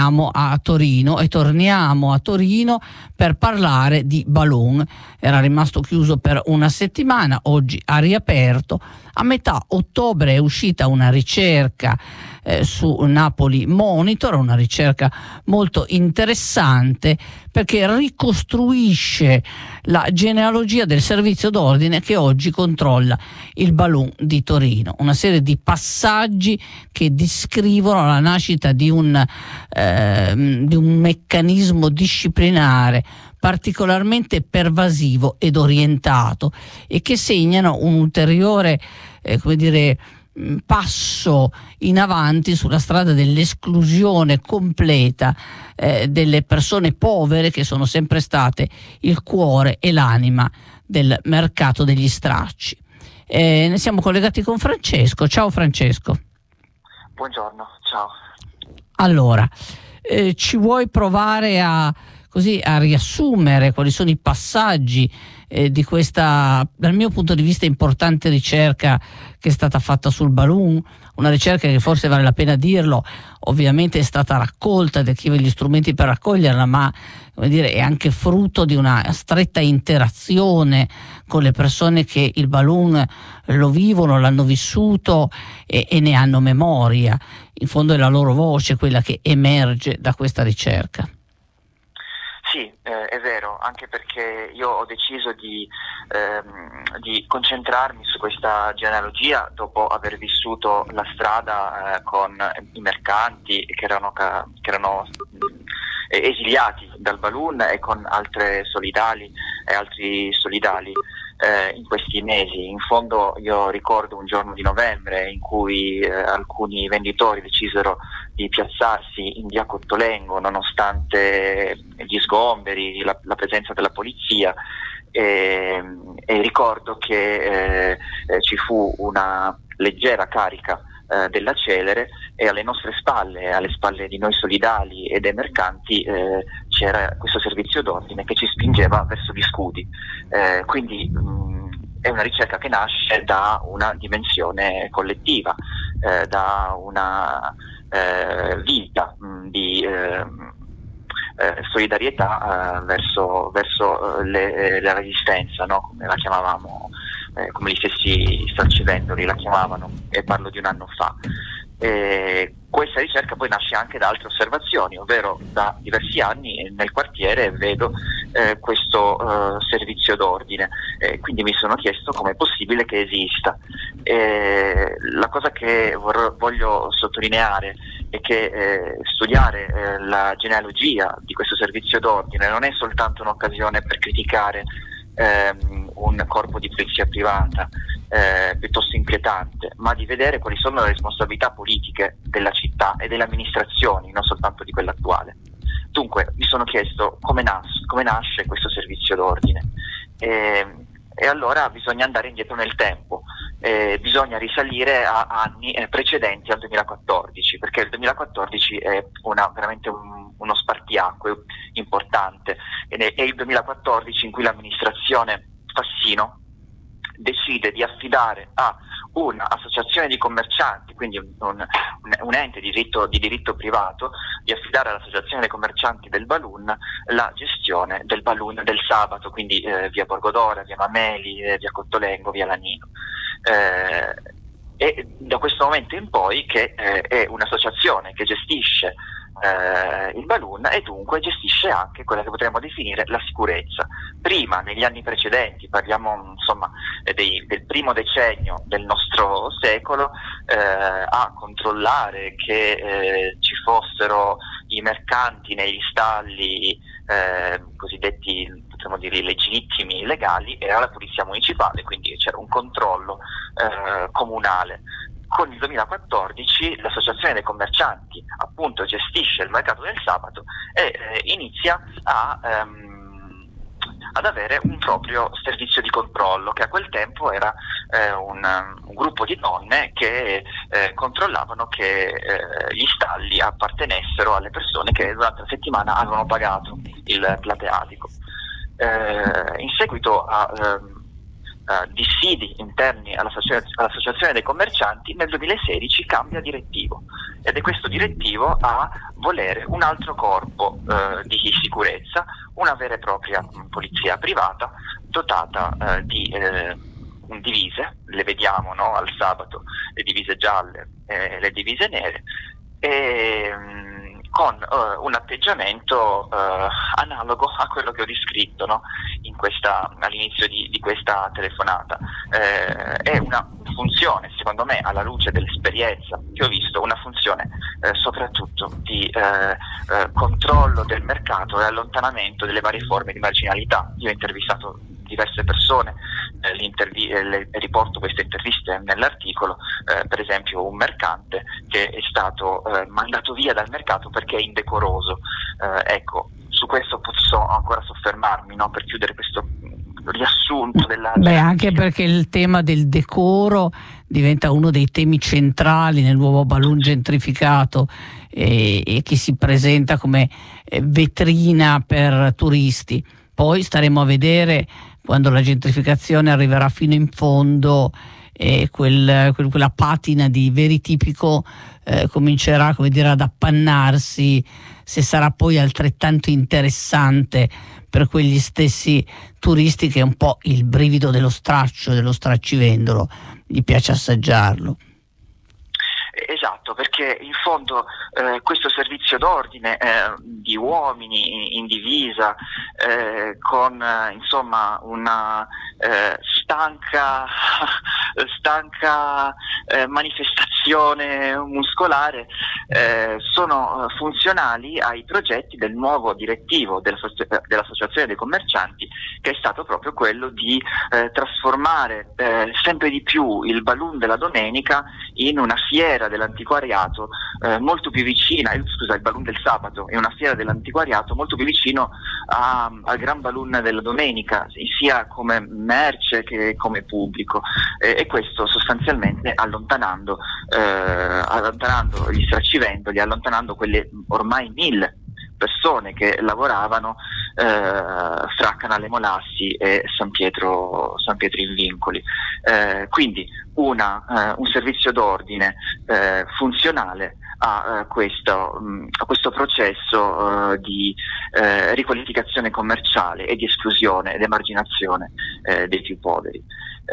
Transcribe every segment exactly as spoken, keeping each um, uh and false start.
a Torino e torniamo a Torino per parlare di Balloon. Era rimasto chiuso per una settimana, oggi ha riaperto. A metà ottobre è uscita una ricerca eh, su Napoli Monitor, una ricerca molto interessante perché ricostruisce la genealogia del servizio d'ordine che oggi controlla il Balloon di Torino, una serie di passaggi che descrivono la nascita di un, eh, di un meccanismo disciplinare particolarmente pervasivo ed orientato e che segnano un ulteriore eh, come dire, passo in avanti sulla strada dell'esclusione completa eh, delle persone povere, che sono sempre state il cuore e l'anima del mercato degli stracci. Eh, ne siamo collegati con Francesco. Ciao Francesco. Buongiorno, ciao. Allora, eh, ci vuoi provare a così a riassumere quali sono i passaggi eh, di questa, dal mio punto di vista, importante ricerca che è stata fatta sul Balloon, una ricerca che forse vale la pena dirlo, ovviamente è stata raccolta da chi aveva gli strumenti per raccoglierla, ma come dire, è anche frutto di una stretta interazione con le persone che il Balloon lo vivono, l'hanno vissuto e, e ne hanno memoria. In fondo è la loro voce quella che emerge da questa ricerca. Sì, eh, è vero, anche perché io ho deciso di, ehm, di concentrarmi su questa genealogia dopo aver vissuto la strada eh, con i mercanti che erano, che erano eh, esiliati dal Balloon e con altre solidali e altri solidali eh, in questi mesi. In fondo io ricordo un giorno di novembre in cui eh, alcuni venditori decisero di piazzarsi in via Cottolengo nonostante gli sgomberi, la, la presenza della polizia e, e ricordo che eh, eh, ci fu una leggera carica eh, della Celere e alle nostre spalle, alle spalle di noi solidali e dei mercanti eh, c'era questo servizio d'ordine che ci spingeva verso gli scudi. Eh, quindi mh, è una ricerca che nasce da una dimensione collettiva, eh, da una Eh, vita mh, di eh, eh, solidarietà eh, verso, verso eh, le, la resistenza, no? Come la chiamavamo, eh, come gli stessi straccivendoli la chiamavano, e parlo di un anno fa. E questa ricerca poi nasce anche da altre osservazioni, ovvero da diversi anni nel quartiere vedo eh, questo eh, servizio d'ordine, eh, quindi mi sono chiesto com'è possibile che esista. E la cosa che vor- voglio sottolineare è che eh, studiare eh, la genealogia di questo servizio d'ordine non è soltanto un'occasione per criticare ehm, un corpo di polizia privata eh, piuttosto inquietante, ma di vedere quali sono le responsabilità politiche della città e delle amministrazioni, non soltanto di quella attuale. Dunque mi sono chiesto come, nas- come nasce questo servizio d'ordine e, e allora bisogna andare indietro nel tempo, eh, bisogna risalire a anni eh, precedenti al duemilaquattordici, perché il duemilaquattordici è una, veramente un, uno spartiacque importante, ed è, è il duemilaquattordici in cui l'amministrazione Fassino decide di affidare a un'associazione di commercianti, quindi un, un, un ente di diritto, di diritto privato, di affidare all'associazione dei commercianti del Balloon la gestione del Balloon del sabato, quindi eh, via Borgodora, via Mameli, eh, via Cottolengo, via Lanino. Eh, e da questo momento in poi che eh, è un'associazione che gestisce eh, il Balloon e dunque gestisce anche quella che potremmo definire la sicurezza. Prima, negli anni precedenti, parliamo insomma dei, del primo decennio del nostro secolo, eh, a controllare che eh, ci fossero i mercanti negli stalli eh, cosiddetti, potremmo dire, legittimi, legali, era la polizia municipale, quindi c'era un controllo eh, comunale. Con il duemilaquattordici l'associazione dei commercianti appunto gestisce il mercato del sabato e eh, inizia a, ehm, ad avere un proprio servizio di controllo, che a quel tempo era eh, un, un gruppo di donne che eh, controllavano che eh, gli stalli appartenessero alle persone che durante la settimana avevano pagato il plateatico. Eh, in seguito a ehm, Uh, dissidi interni all'associ- all'associazione dei commercianti, nel duemilasedici cambia direttivo, ed è questo direttivo a volere un altro corpo uh, di sicurezza, una vera e propria mh, polizia privata dotata uh, di uh, divise, le vediamo, no, al sabato, le divise gialle e le divise nere, e mh, con uh, un atteggiamento uh, analogo a quello che ho descritto, no? In questa, all'inizio di, di questa telefonata. Eh, è una funzione, secondo me, alla luce dell'esperienza che ho visto, una funzione eh, soprattutto di eh, eh, controllo del mercato e allontanamento delle varie forme di marginalità. Io ho intervistato diverse persone, eh, l'intervi- eh, le, riporto queste interviste nell'articolo, eh, per esempio un mercante che è stato eh, mandato via dal mercato perché è indecoroso. Eh, ecco, su questo posso ancora soffermarmi, no, per chiudere questo riassunto della... Beh, anche perché il tema del decoro diventa uno dei temi centrali nel nuovo balloon gentrificato e, e che si presenta come vetrina per turisti. Poi staremo a vedere, quando la gentrificazione arriverà fino in fondo e quel, quel, quella patina di veri tipico eh, comincerà, come dire, ad appannarsi, se sarà poi altrettanto interessante per quegli stessi turisti che è un po' il brivido dello straccio, dello straccivendolo, gli piace assaggiarlo. Esatto, perché in fondo eh, questo servizio d'ordine eh, di uomini in divisa eh, con eh, insomma una eh, stanca stanca eh, manifestazione muscolare eh, sono funzionali ai progetti del nuovo direttivo dell'Associazione dei Commercianti, che è stato proprio quello di eh, trasformare eh, sempre di più il balloon della domenica in una fiera dell'antiquariato eh, molto più vicina, eh, scusa, il balloon del sabato è una fiera dell'antiquariato molto più vicino a, al gran balloon della domenica, sia come merce che come pubblico, eh, e questo sostanzialmente allontanando, eh, allontanando gli straccivendoli, allontanando quelle ormai mille persone che lavoravano eh, fra Canale Molassi e San Pietro, San Pietro in Vincoli. Eh, quindi una, eh, un servizio d'ordine eh, funzionale a, eh, questo, mh, a questo processo eh, di eh, riqualificazione commerciale e di esclusione ed emarginazione eh, dei più poveri.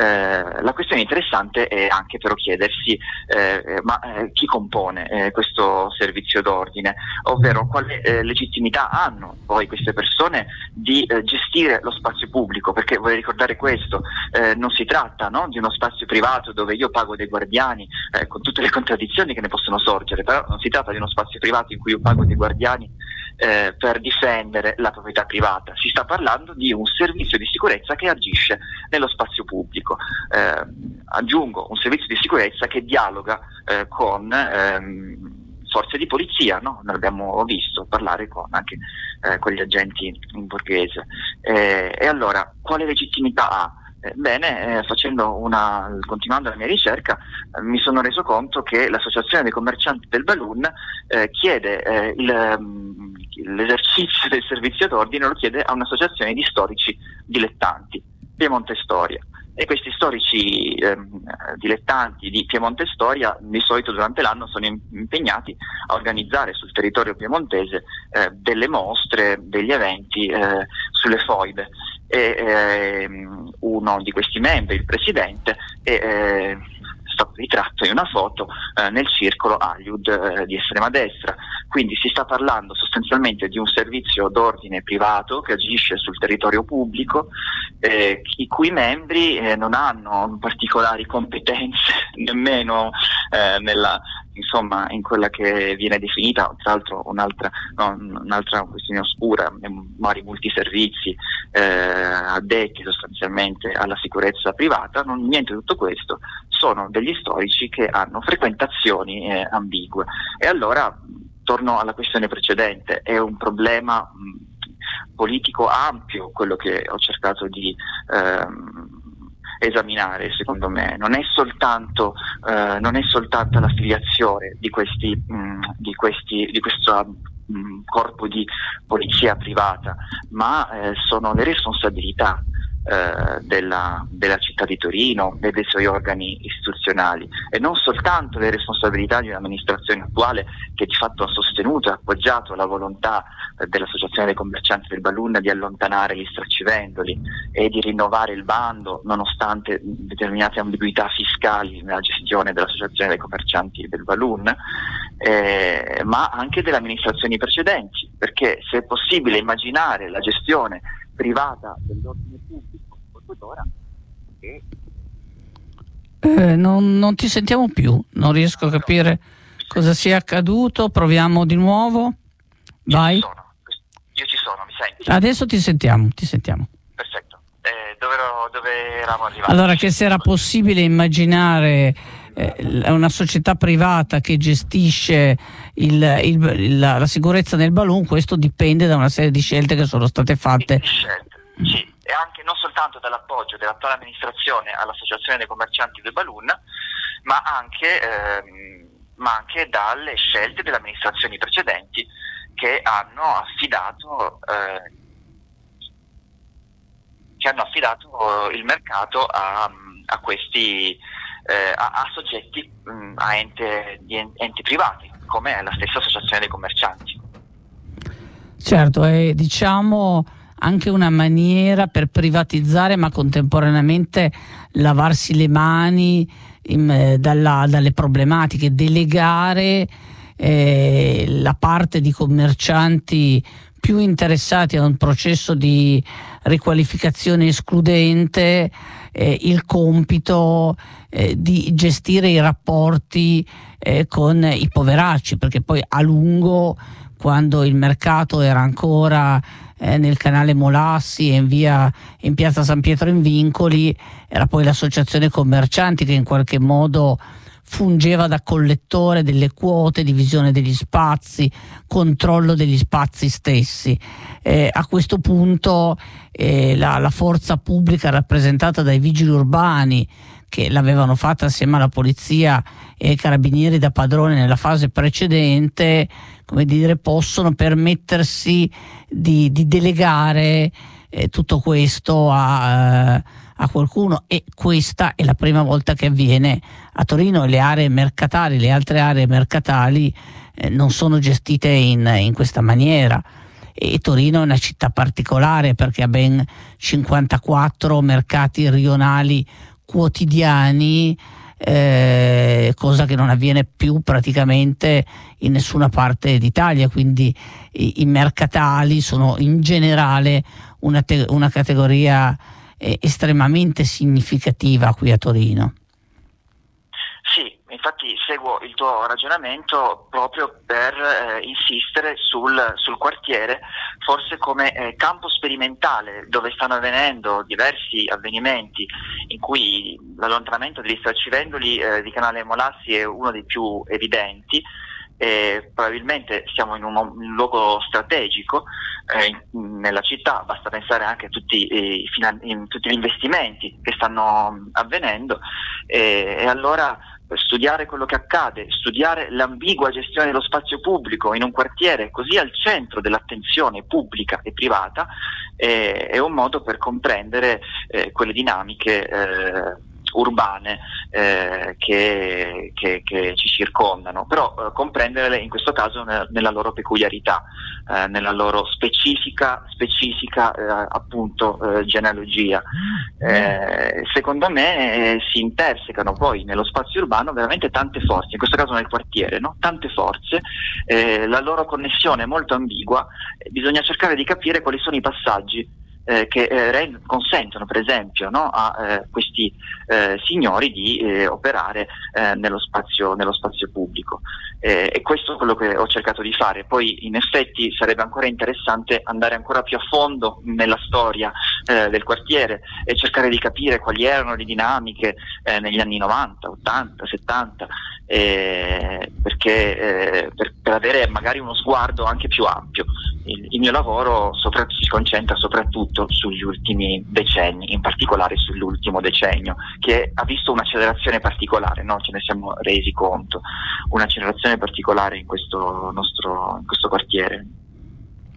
Eh, la questione interessante è anche però chiedersi eh, ma eh, chi compone eh, questo servizio d'ordine, ovvero quale eh, legittimità hanno poi queste persone di eh, gestire lo spazio pubblico, perché vorrei ricordare questo, eh, non si tratta, no, di uno spazio privato dove io pago dei guardiani, eh, con tutte le contraddizioni che ne possono sorgere, però non si tratta di uno spazio privato in cui io pago dei guardiani Eh, per difendere la proprietà privata. Si sta parlando di un servizio di sicurezza che agisce nello spazio pubblico. Eh, aggiungo, un servizio di sicurezza che dialoga eh, con ehm, forze di polizia, no? Noi abbiamo visto parlare con anche eh, con gli agenti in borghese. Eh, e allora, quale legittimità ha? Eh, bene, eh, facendo una, continuando la mia ricerca, eh, mi sono reso conto che l'Associazione dei Commercianti del Balloon eh, chiede eh, il, um, l'esercizio del servizio d'ordine, lo chiede a un'associazione di storici dilettanti, Piemonte Storia. E questi storici ehm, dilettanti di Piemonte Storia di solito durante l'anno sono impegnati a organizzare sul territorio piemontese eh, delle mostre, degli eventi eh, sulle foibe. E ehm, uno di questi membri, il presidente, è eh, stato ritratto in una foto eh, nel circolo Aliud eh, di estrema destra. Quindi si sta parlando sostanzialmente di un servizio d'ordine privato che agisce sul territorio pubblico, eh, i cui membri eh, non hanno particolari competenze nemmeno eh, nella, insomma, in quella che viene definita, tra l'altro un'altra, no, un'altra questione oscura, vari multiservizi eh, addetti sostanzialmente alla sicurezza privata. Non, niente di tutto questo, sono degli storici che hanno frequentazioni eh, ambigue. E allora torno alla questione precedente, è un problema mh, politico ampio quello che ho cercato di ehm, esaminare, secondo me. Non è soltanto eh, non è soltanto l'affiliazione di questi mh, di questi di questo mh, corpo di polizia privata, ma eh, sono le responsabilità. eh, della, della città di Torino e dei suoi organi istituzionali, e non soltanto le responsabilità di un'amministrazione attuale che di fatto ha sostenuto e appoggiato la volontà eh, dell'Associazione dei Commercianti del Balloon di allontanare gli straccivendoli e di rinnovare il bando nonostante determinate ambiguità fiscali nella gestione dell'Associazione dei Commercianti del Balloon, eh, ma anche delle amministrazioni precedenti, perché se è possibile immaginare la gestione privata dell'ordine pubblico tuttora, che... eh, non, non ti sentiamo più, non riesco a capire cosa sia accaduto. Proviamo di nuovo. Vai. Io ci sono, io ci sono, mi senti? Adesso ti sentiamo, ti sentiamo. Perfetto. Eh, dove, ero, dove eravamo arrivati? Allora, che se era possibile immaginare eh, una società privata che gestisce il, il, la, la sicurezza nel balloon, questo dipende da una serie di scelte che sono state fatte. Scelte, sì, e anche non soltanto dall'appoggio dell'attuale amministrazione all'Associazione dei Commercianti del Balloon, ma anche, ehm, ma anche dalle scelte delle amministrazioni precedenti che hanno affidato eh, che hanno affidato il mercato a, a questi eh, a, a soggetti, mh, a ente, di enti privati, come è la stessa Associazione dei Commercianti. Certo, è diciamo anche una maniera per privatizzare ma contemporaneamente lavarsi le mani in, eh, dalla, dalle problematiche, delegare eh, la parte di commercianti più interessati a un processo di riqualificazione escludente, eh, il compito eh, di gestire i rapporti eh, con i poveracci, perché poi a lungo, quando il mercato era ancora eh, nel canale Molassi e in via in piazza San Pietro in Vincoli, era poi l'associazione commercianti che in qualche modo fungeva da collettore delle quote, divisione degli spazi, controllo degli spazi stessi. Eh, a questo punto eh, la, la forza pubblica rappresentata dai vigili urbani, che l'avevano fatta assieme alla polizia e ai carabinieri da padrone nella fase precedente, come dire, possono permettersi di, di delegare eh, tutto questo a, a qualcuno, e questa è la prima volta che avviene a Torino. Le aree mercatali, le altre aree mercatali eh, non sono gestite in, in questa maniera, e Torino è una città particolare perché ha ben cinquantaquattro mercati rionali quotidiani, eh, cosa che non avviene più praticamente in nessuna parte d'Italia, quindi i, i mercatali sono in generale una, te, una categoria eh, estremamente significativa qui a Torino. Sì, infatti seguo il tuo ragionamento proprio per eh, insistere sul, sul quartiere, forse come eh, campo sperimentale dove stanno avvenendo diversi avvenimenti in cui l'allontanamento degli straccivendoli eh, di Canale Molassi è uno dei più evidenti. E probabilmente siamo in un, un luogo strategico eh, in, nella città, basta pensare anche a tutti, eh, i, finan- in, tutti gli investimenti che stanno avvenendo, e, e allora studiare quello che accade, studiare l'ambigua gestione dello spazio pubblico in un quartiere così al centro dell'attenzione pubblica e privata eh, è un modo per comprendere eh, quelle dinamiche eh, urbane eh, che, che, che ci circondano, però eh, comprenderle in questo caso ne, nella loro peculiarità, eh, nella loro specifica, specifica eh, appunto eh, genealogia. Eh, secondo me eh, si intersecano poi nello spazio urbano veramente tante forze, in questo caso nel quartiere, no? Tante forze, eh, la loro connessione è molto ambigua, eh, bisogna cercare di capire quali sono i passaggi Eh, che eh, rend- consentono per esempio no, a eh, questi eh, signori di eh, operare eh, nello spazio, nello spazio pubblico, eh, e questo è quello che ho cercato di fare. Poi in effetti sarebbe ancora interessante andare ancora più a fondo nella storia eh, del quartiere e cercare di capire quali erano le dinamiche eh, negli anni novanta, ottanta, settanta, eh, perché eh, per, per avere magari uno sguardo anche più ampio. Il, il mio lavoro sopra- si concentra soprattutto sugli ultimi decenni, in particolare sull'ultimo decennio, che ha visto un'accelerazione particolare, no? Ce ne siamo resi conto, un'accelerazione particolare in questo nostro in questo quartiere. Sì.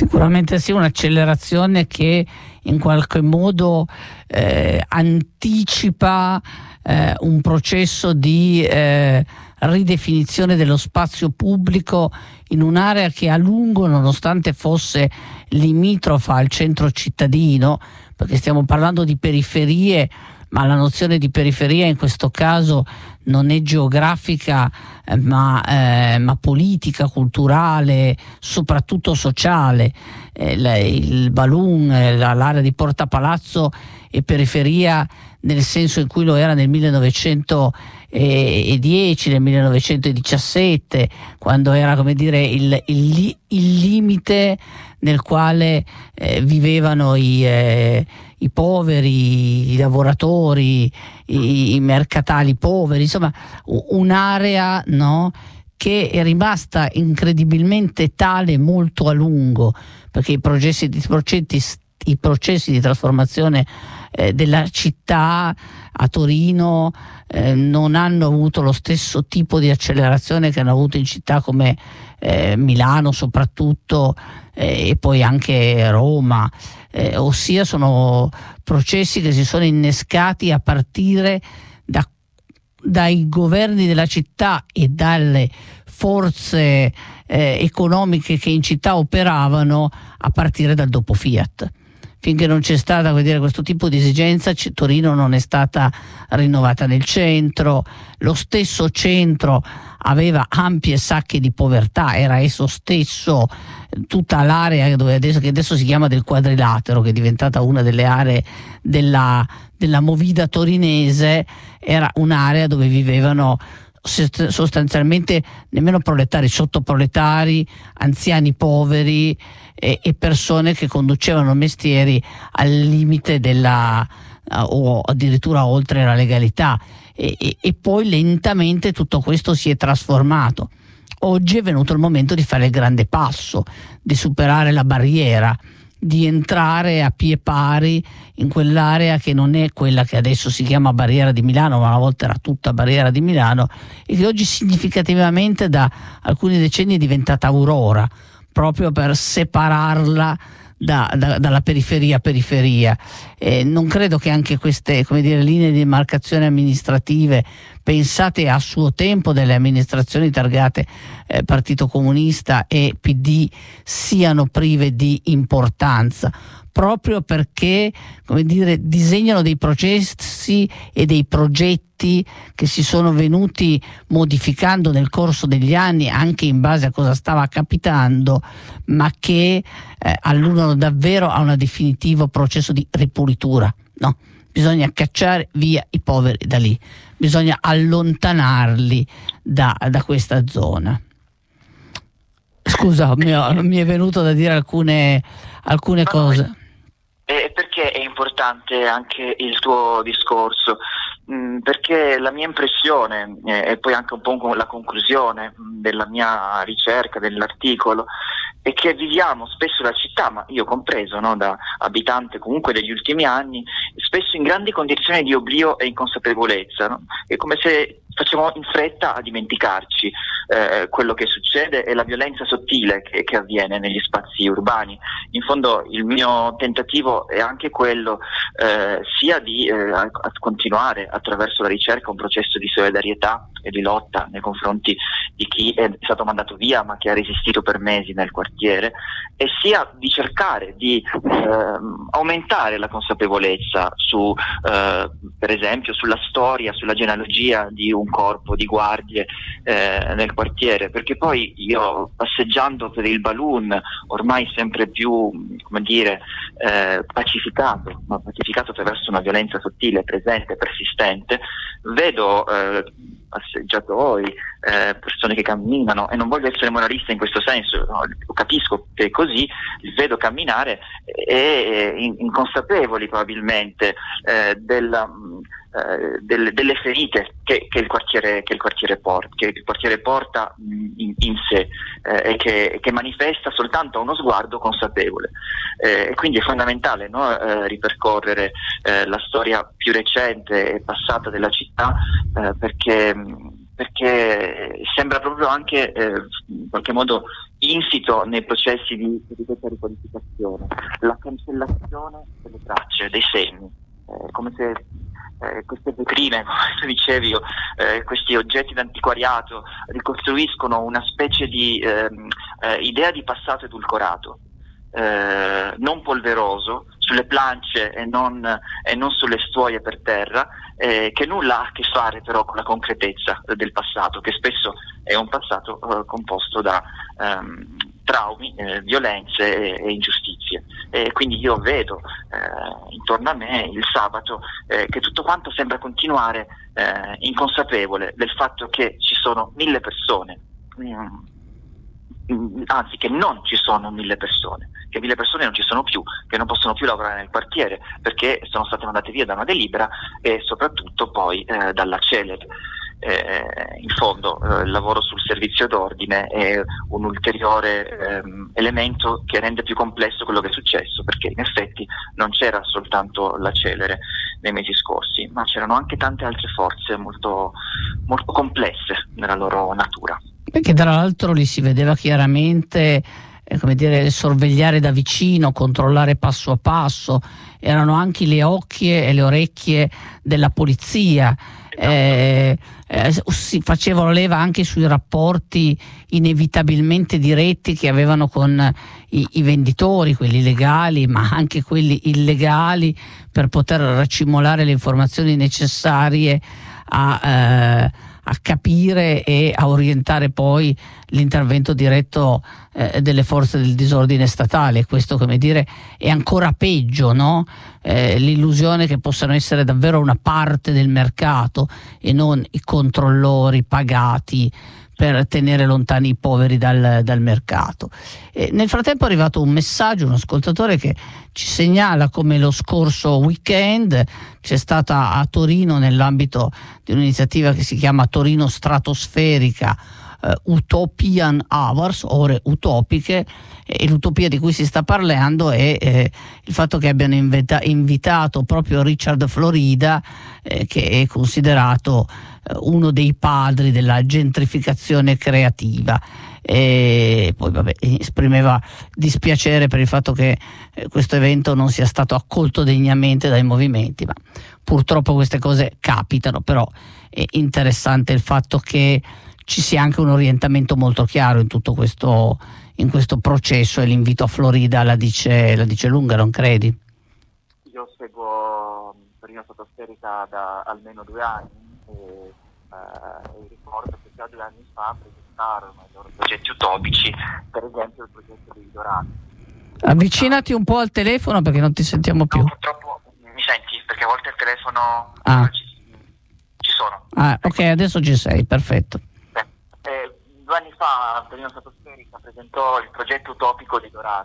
Sicuramente sì, un'accelerazione che in qualche modo eh, anticipa eh, un processo di eh, ridefinizione dello spazio pubblico in un'area che a lungo, nonostante fosse limitrofa al centro cittadino, perché stiamo parlando di periferie, ma la nozione di periferia in questo caso non è geografica eh, ma, eh, ma politica, culturale, soprattutto sociale. Eh, la, il Balloon, eh, l'area di Porta Palazzo è periferia nel senso in cui lo era nel millenovecentodieci, nel millenovecentodiciassette, quando era, come dire, il, il, il limite nel quale eh, vivevano i, eh, i poveri, i lavoratori, i, i mercatali poveri, insomma un'area, no, che è rimasta incredibilmente tale molto a lungo, perché i processi di, processi, i processi di trasformazione eh, della città a Torino eh, non hanno avuto lo stesso tipo di accelerazione che hanno avuto in città come eh, Milano soprattutto, eh, e poi anche Roma, eh, ossia sono processi che si sono innescati a partire da, dai governi della città e dalle forze eh, economiche che in città operavano a partire dal dopo Fiat. Finché non c'è stata, vuol dire, questo tipo di esigenza, Torino non è stata rinnovata nel centro, lo stesso centro aveva ampie sacche di povertà, era esso stesso tutta l'area dove adesso, che adesso si chiama del Quadrilatero, che è diventata una delle aree della, della movida torinese, era un'area dove vivevano sostanzialmente nemmeno proletari, sottoproletari, anziani poveri e, e persone che conducevano mestieri al limite della o addirittura oltre la legalità, e, e, e poi lentamente tutto questo si è trasformato. Oggi è venuto il momento di fare il grande passo, di superare la barriera, di entrare a piè pari in quell'area che non è quella che adesso si chiama Barriera di Milano, ma una volta era tutta Barriera di Milano, e che oggi significativamente da alcuni decenni è diventata Aurora, proprio per separarla da, da, dalla periferia periferia. Eh, non credo che anche queste, come dire, linee di demarcazione amministrative pensate a suo tempo dalle amministrazioni targate eh, Partito Comunista e P D siano prive di importanza, proprio perché, come dire, disegnano dei processi e dei progetti che si sono venuti modificando nel corso degli anni anche in base a cosa stava capitando, ma che eh, alludano davvero a un definitivo processo di ripulitura, no? Bisogna cacciare via i poveri da lì, bisogna allontanarli da, da questa zona. Scusa, mi, ho, mi è venuto da dire alcune, alcune cose. E perché è importante anche il tuo discorso? Mm, perché la mia impressione, eh, e poi anche un po' la conclusione della mia ricerca, dell'articolo, è che viviamo spesso la città, ma io compreso, no, da abitante comunque degli ultimi anni, spesso in grandi condizioni di oblio e inconsapevolezza, no? È come se facciamo in fretta a dimenticarci eh, quello che succede e la violenza sottile che, che avviene negli spazi urbani. In fondo il mio tentativo è anche quello eh, sia di eh, a, a continuare attraverso la ricerca un processo di solidarietà e di lotta nei confronti di chi è stato mandato via ma che ha resistito per mesi nel quartiere, e sia di cercare di eh, aumentare la consapevolezza su eh, per esempio sulla storia, sulla genealogia di un corpo di guardie eh, nel quartiere, perché poi io, passeggiando per il Balloon, ormai sempre più, come dire, eh, pacificato, ma pacificato attraverso una violenza sottile, presente, persistente, vedo eh, passeggiatori, eh, persone che camminano, e non voglio essere moralista in questo senso, no, capisco che è così, li vedo camminare e, e inconsapevoli probabilmente eh, della, eh, delle, delle ferite che, che il quartiere che il quartiere porta, che il quartiere porta in, in sé eh, e che, che manifesta soltanto a uno sguardo consapevole. Eh, e quindi è fondamentale, no, eh, ripercorrere eh, la storia più recente e passata della città, eh, perché perché sembra proprio anche eh, in qualche modo insito nei processi di, di questa riqualificazione, la cancellazione delle tracce, dei segni, eh, come se eh, queste vetrine, come tu dicevi io, eh, questi oggetti d'antiquariato ricostruiscono una specie di eh, eh, idea di passato edulcorato, eh, non polveroso, sulle plance e non, e non sulle stuoie per terra, eh, che nulla ha a che fare però con la concretezza del passato, che spesso è un passato eh, composto da ehm, traumi, eh, violenze e, e ingiustizie. E quindi io vedo eh, intorno a me il sabato eh, che tutto quanto sembra continuare eh, inconsapevole del fatto che ci sono mille persone, mm, anzi che non ci sono mille persone, che mille persone non ci sono più, che non possono più lavorare nel quartiere perché sono state mandate via da una delibera e soprattutto poi eh, dalla Celere. Eh, in fondo eh, il lavoro sul servizio d'ordine è un ulteriore ehm, elemento che rende più complesso quello che è successo, perché in effetti non c'era soltanto la Celere nei mesi scorsi, ma c'erano anche tante altre forze molto, molto complesse nella loro natura. Perché tra l'altro lì si vedeva chiaramente, eh, come dire, sorvegliare da vicino, controllare passo a passo, erano anche le occhie e le orecchie della polizia. Eh, eh, si facevano leva anche sui rapporti inevitabilmente diretti che avevano con i, i venditori, quelli legali ma anche quelli illegali, per poter racimolare le informazioni necessarie a, eh, a capire e a orientare poi l'intervento diretto eh, delle forze del disordine statale. Questo, come dire, è ancora peggio, no? Eh, l'illusione che possano essere davvero una parte del mercato e non i controllori pagati per tenere lontani i poveri dal, dal mercato. E nel frattempo è arrivato un messaggio, un ascoltatore che ci segnala come lo scorso weekend c'è stata a Torino, nell'ambito di un'iniziativa che si chiama Torino Stratosferica, uh, Utopian Hours, ore utopiche, e l'utopia di cui si sta parlando è eh, il fatto che abbiano invita- invitato proprio Richard Florida, eh, che è considerato eh, uno dei padri della gentrificazione creativa. E poi vabbè, esprimeva dispiacere per il fatto che eh, questo evento non sia stato accolto degnamente dai movimenti, ma purtroppo queste cose capitano. Però è interessante il fatto che ci sia anche un orientamento molto chiaro in tutto questo, in questo processo, e l'invito a Florida la dice, la dice lunga, non credi? Io seguo Torino Stratosferica da almeno due anni e, eh, e ricordo che già due anni fa presentarono i loro progetti utopici, per esempio il progetto dei Dorati. Avvicinati un po' al telefono perché non ti sentiamo più. No, purtroppo mi senti? Perché a volte il telefono ah. ci, ci sono. Ah, ok, adesso ci sei, perfetto. Beh, eh, due anni fa Torino Stratosferica presentò il progetto utopico dei Dorati,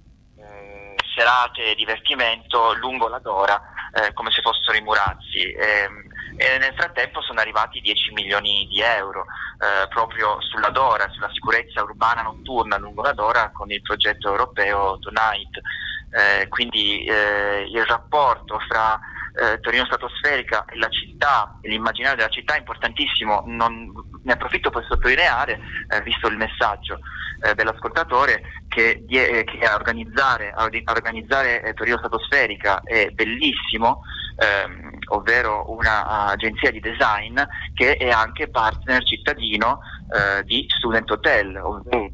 eh, serate e divertimento lungo la Dora, eh, come se fossero i Murazzi, e, e nel frattempo sono arrivati dieci milioni di euro eh, proprio sulla Dora, sulla sicurezza urbana notturna lungo la Dora, con il progetto europeo Tonight. Eh, quindi eh, il rapporto fra eh, Torino Stratosferica e la città, e l'immaginario della città è importantissimo. Non, ne approfitto per sottolineare, eh, visto il messaggio eh, dell'ascoltatore, che, di, eh, che a organizzare, a organizzare eh, Torino Stratosferica è bellissimo, ehm, ovvero un'agenzia di design che è anche partner cittadino eh, di Student Hotel, ovvero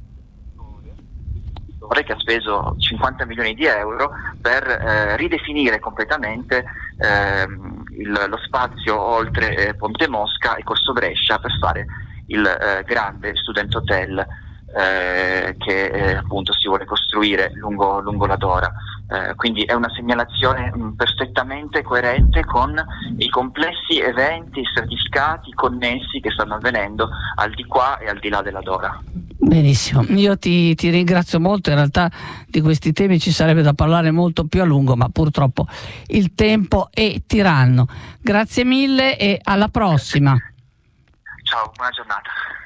che ha speso cinquanta milioni di euro per eh, ridefinire completamente eh, il, lo spazio oltre eh, Ponte Mosca e Corso Brescia per fare il eh, grande Student Hotel eh, che eh, appunto si vuole costruire lungo, lungo la Dora. Eh, quindi è una segnalazione mh, perfettamente coerente con i complessi eventi stratificati connessi che stanno avvenendo al di qua e al di là della Dora. Benissimo, io ti, ti ringrazio molto. In realtà di questi temi ci sarebbe da parlare molto più a lungo, ma purtroppo il tempo è tiranno. Grazie mille e alla prossima. Ciao, buona giornata.